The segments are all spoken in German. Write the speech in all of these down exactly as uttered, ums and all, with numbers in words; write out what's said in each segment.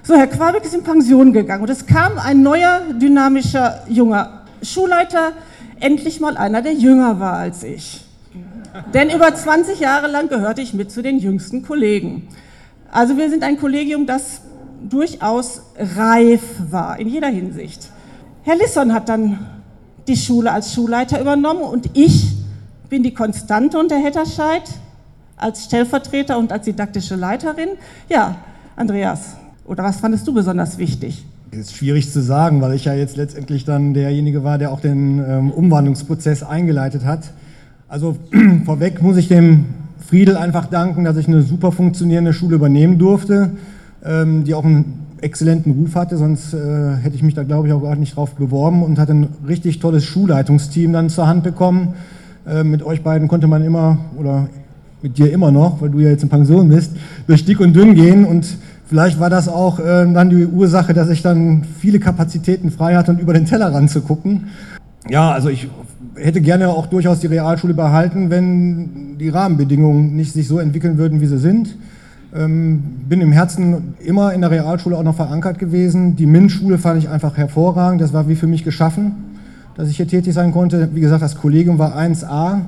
So, Herr Quabeck ist in Pension gegangen und es kam ein neuer, dynamischer, junger Schulleiter, endlich mal einer, der jünger war als ich. Denn über zwanzig Jahre lang gehörte ich mit zu den jüngsten Kollegen. Also wir sind ein Kollegium, das durchaus reif war, in jeder Hinsicht. Herr Lisson hat dann die Schule als Schulleiter übernommen und ich bin die Konstante unter Hetterscheid als Stellvertreter und als didaktische Leiterin. Ja, Andreas, oder was fandest du besonders wichtig? Das ist schwierig zu sagen, weil ich ja jetzt letztendlich dann derjenige war, der auch den ähm, Umwandlungsprozess eingeleitet hat. Also vorweg muss ich dem Friedel einfach danken, dass ich eine super funktionierende Schule übernehmen durfte, ähm, die auch einen exzellenten Ruf hatte, sonst äh, hätte ich mich da, glaube ich, auch gar nicht drauf beworben und hatte ein richtig tolles Schulleitungsteam dann zur Hand bekommen. Äh, mit euch beiden konnte man immer, oder mit dir immer noch, weil du ja jetzt in Pension bist, durch dick und dünn gehen und vielleicht war das auch äh, dann die Ursache, dass ich dann viele Kapazitäten frei hatte und über den Tellerrand zu gucken. Ja, also ich hätte gerne auch durchaus die Realschule behalten, wenn die Rahmenbedingungen nicht sich so entwickeln würden, wie sie sind. Ähm, bin im Herzen immer in der Realschule auch noch verankert gewesen. Die MINT-Schule fand ich einfach hervorragend. Das war wie für mich geschaffen, dass ich hier tätig sein konnte. Wie gesagt, das Kollegium war eins a.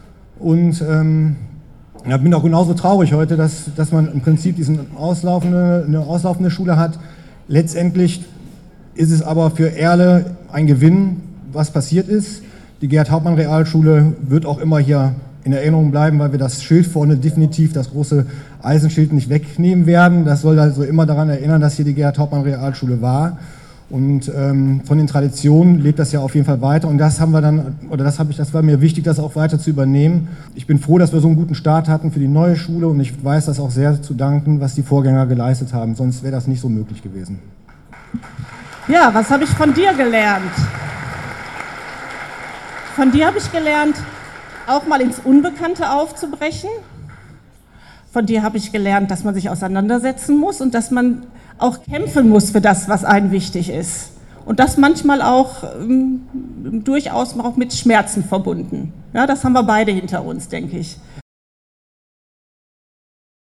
Und ähm, ja, bin auch genauso traurig heute, dass, dass man im Prinzip diesen auslaufende, eine auslaufende Schule hat. Letztendlich ist es aber für Erle ein Gewinn, was passiert ist. Die Gerhard-Hauptmann-Realschule wird auch immer hier in Erinnerung bleiben, weil wir das Schild vorne definitiv, das große Eisenschild, nicht wegnehmen werden. Das soll also immer daran erinnern, dass hier die Gerhard-Hauptmann-Realschule war. Und ähm, von den Traditionen lebt das ja auf jeden Fall weiter. Und das haben wir dann, oder das habe ich, das war mir wichtig, das auch weiter zu übernehmen. Ich bin froh, dass wir so einen guten Start hatten für die neue Schule und ich weiß das auch sehr zu danken, was die Vorgänger geleistet haben. Sonst wäre das nicht so möglich gewesen. Ja, was habe ich von dir gelernt? Von dir habe ich gelernt, auch mal ins Unbekannte aufzubrechen. Von dir habe ich gelernt, dass man sich auseinandersetzen muss und dass man auch kämpfen muss für das, was einem wichtig ist. Und das manchmal auch ähm, durchaus auch mit Schmerzen verbunden. Ja, das haben wir beide hinter uns, denke ich.